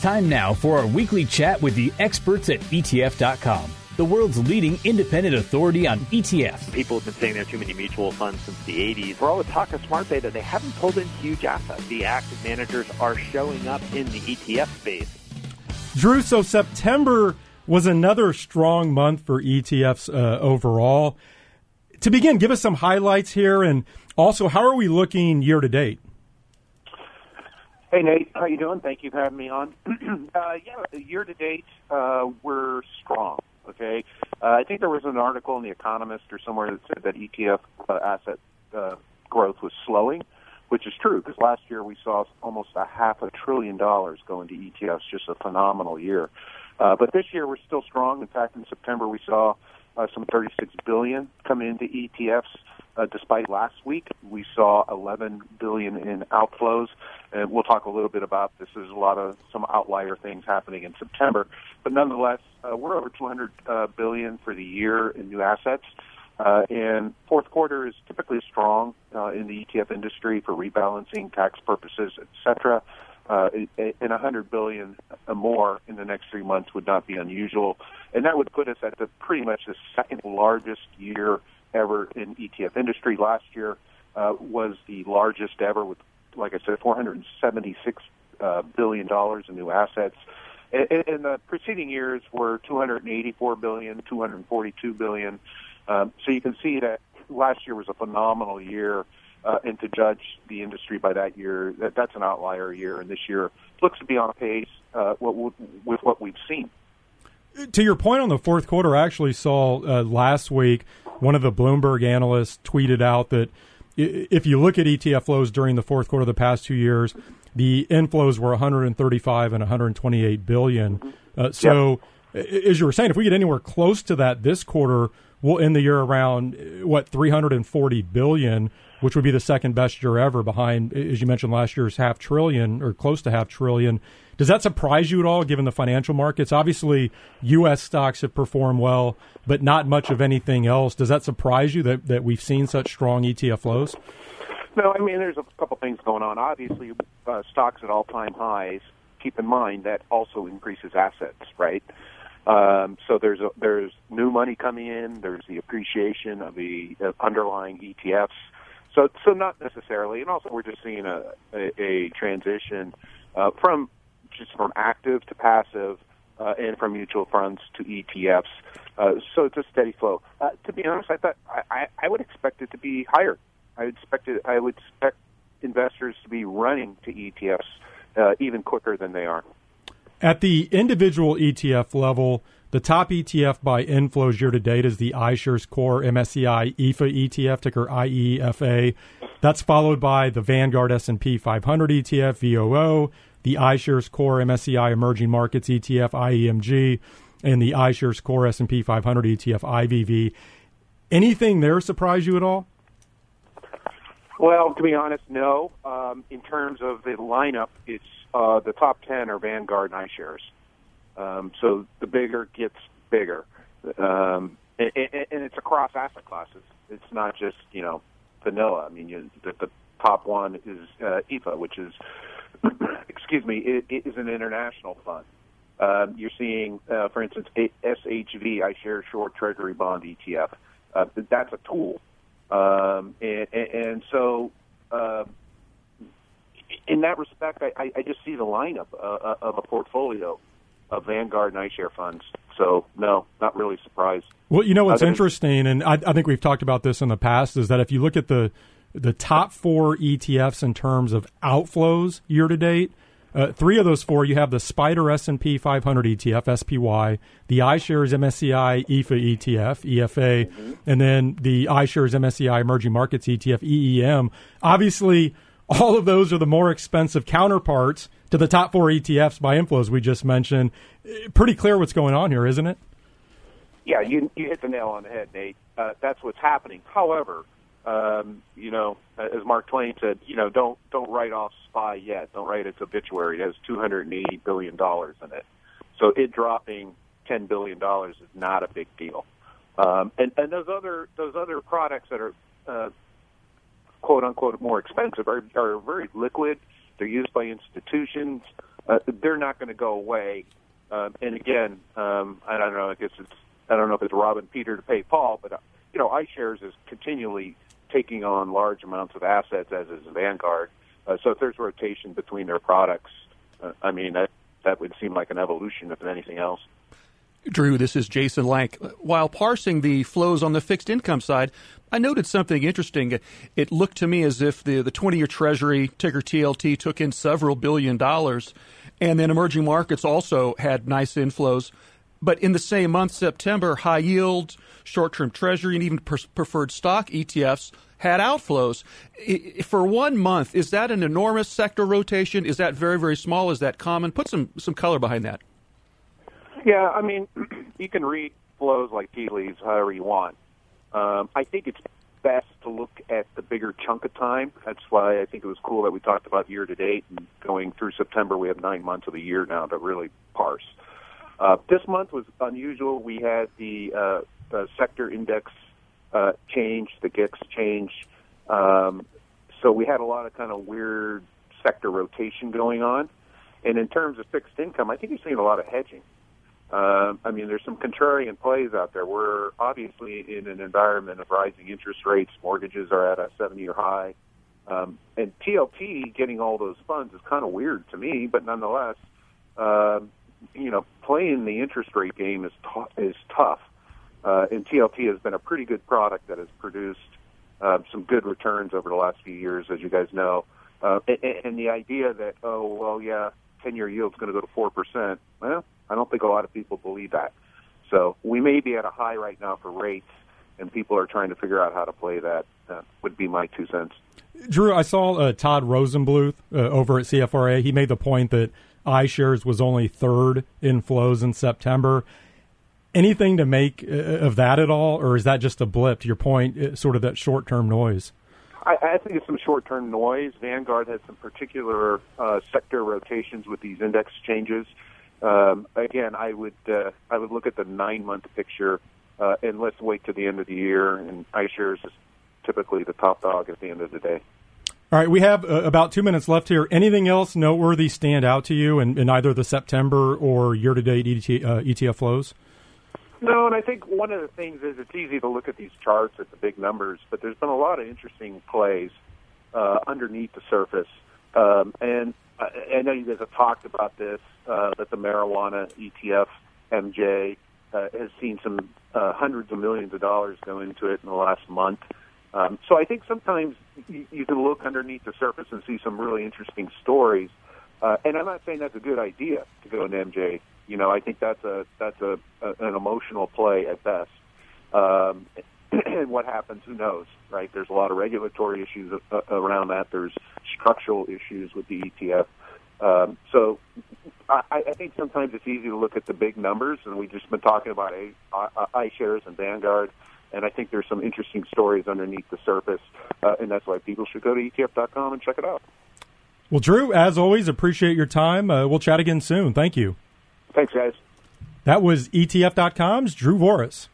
Time now for our weekly chat with the experts at ETF.com, the world's leading independent authority on ETFs. People have been saying there are too many mutual funds since the 80s. For all the talk of smart beta, they haven't pulled in huge assets. The active managers are showing up in the ETF space. Drew, so September was another strong month for ETFs overall. To begin, give us some highlights here, and also, how are we looking year to date? Hey, Nate. How you doing? Thank you for having me on. Year to date, we're strong. Okay, I think there was an article in The Economist or somewhere that said that ETF asset growth was slowing, which is true because last year we saw almost $500 billion go into ETFs, just a phenomenal year. But this year we're still strong. In fact, in September we saw some $36 billion come into ETFs. Despite last week, we saw $11 billion in outflows, and we'll talk a little bit about this. There's some outlier things happening in September, but nonetheless, we're over $200 billion for the year in new assets. And fourth quarter is typically strong in the ETF industry for rebalancing, tax purposes, etc. And $100 billion more in the next 3 months would not be unusual, and that would put us at pretty much the second largest year ever in ETF industry. Last year was the largest ever with, like I said, $476 billion in new assets. And the preceding years were $284 billion, $242 billion. So you can see that last year was a phenomenal year, and to judge the industry by that year, that's an outlier year, and this year looks to be on pace with what we've seen. To your point on the fourth quarter, I actually saw last week one of the Bloomberg analysts tweeted out that if you look at ETF flows during the fourth quarter of the past 2 years, the inflows were 135 and 128 billion. So, as you were saying, if we get anywhere close to that this quarter, we'll end the year around 340 billion, which would be the second best year ever, behind, as you mentioned, last year's $500 billion or close to $500 billion. Does that surprise you at all, given the financial markets? Obviously, U.S. stocks have performed well, but not much of anything else. Does that surprise you that we've seen such strong ETF flows? No, I mean, there's a couple things going on. Obviously, stocks at all-time highs, keep in mind that also increases assets, right? So there's new money coming in. There's the appreciation of the underlying ETFs. So not necessarily. And also we're just seeing a transition from active to passive and from mutual funds to ETFs. So it's a steady flow. To be honest, I would expect it to be higher. I would expect investors to be running to ETFs even quicker than they are. At the individual ETF level, the top ETF by inflows year to date is the iShares Core MSCI EFA ETF, ticker IEFA. That's followed by the Vanguard S&P 500 ETF, VOO, the iShares Core MSCI Emerging Markets ETF, IEMG, and the iShares Core S&P 500 ETF, IVV. Anything there surprise you at all? Well, to be honest, no. In terms of the lineup, it's the top 10 are Vanguard and iShares. So the bigger gets bigger. And it's across asset classes. It's not just, vanilla. I mean, the top one is EFA, which is, it is an international fund. You're seeing, for instance, SHV, iShares Short Treasury Bond ETF. That's a tool. And so in that respect, I just see the lineup of a portfolio of Vanguard and iShares funds. So, no, not really surprised. Well, what's interesting, and I think we've talked about this in the past, is that if you look at the top four ETFs in terms of outflows year to date, three of those four, you have the SPDR S&P 500 ETF, SPY, the iShares MSCI EFA ETF, EFA, and then the iShares MSCI Emerging Markets ETF, EEM. Obviously, all of those are the more expensive counterparts to the top four ETFs by inflows we just mentioned. Pretty clear what's going on here, isn't it? Yeah, you hit the nail on the head, Nate. That's what's happening. However, as Mark Twain said, don't write off SPY yet. Don't write its obituary. It has $280 billion in it. So it dropping $10 billion is not a big deal. And those other products that are quote unquote more expensive are very liquid. They're used by institutions. they're not going to go away. And again, I don't know. I don't know if it's robbing Peter to pay Paul, but iShares is continually taking on large amounts of assets, as is Vanguard. So if there's rotation between their products, that would seem like an evolution, if anything else. Drew, this is Jason Lank. While parsing the flows on the fixed income side, I noted something interesting. It looked to me as if the 20-year Treasury, ticker TLT, took in several $billion, and then emerging markets also had nice inflows. But in the same month, September, high yield, short-term Treasury, and even preferred stock ETFs had outflows. For 1 month, is that an enormous sector rotation? Is that very, very small? Is that common? Put some color behind that. Yeah, you can read flows like tea leaves however you want. I think it's best to look at the bigger chunk of time. That's why I think it was cool that we talked about year-to-date, and going through September, we have 9 months of the year now to really parse. This month was unusual. We had the sector index change, the GIX change. So we had a lot of kind of weird sector rotation going on. And in terms of fixed income, I think you're seeing a lot of hedging. There's some contrarian plays out there. We're obviously in an environment of rising interest rates. Mortgages are at a 7-year high. And TLT getting all those funds is kind of weird to me, but nonetheless, playing the interest rate game is tough. And TLT has been a pretty good product that has produced some good returns over the last few years, as you guys know. And the idea that, 10-year yield's going to go to 4%, well, I don't think a lot of people believe that. So we may be at a high right now for rates, and people are trying to figure out how to play that. Would be my 2 cents. Drew, I saw Todd Rosenbluth over at CFRA. He made the point that iShares was only third in flows in September. Anything to make of that at all, or is that just a blip, to your point, sort of that short-term noise? I think it's some short-term noise. Vanguard has some particular sector rotations with these index changes. Again, I would look at the 9-month picture, and let's wait to the end of the year. And iShares is typically the top dog at the end of the day. All right, we have about 2 minutes left here. Anything else noteworthy stand out to you in either the September or year-to-date ETF flows? No, and I think one of the things is it's easy to look at these charts at the big numbers, but there's been a lot of interesting plays underneath the surface. And I know you guys have talked about this, that the marijuana ETF, MJ, has seen some hundreds of millions of dollars go into it in the last month. So I think sometimes you can look underneath the surface and see some really interesting stories. And I'm not saying that's a good idea to go into MJ. I think that's an emotional play at best. And what happens, who knows, right? There's a lot of regulatory issues around that. There's structural issues with the ETF. So I think sometimes it's easy to look at the big numbers, and we've just been talking about iShares and Vanguard, and I think there's some interesting stories underneath the surface, and that's why people should go to ETF.com and check it out. Well, Drew, as always, appreciate your time. We'll chat again soon. Thank you. Thanks, guys. That was ETF.com's Drew Voris.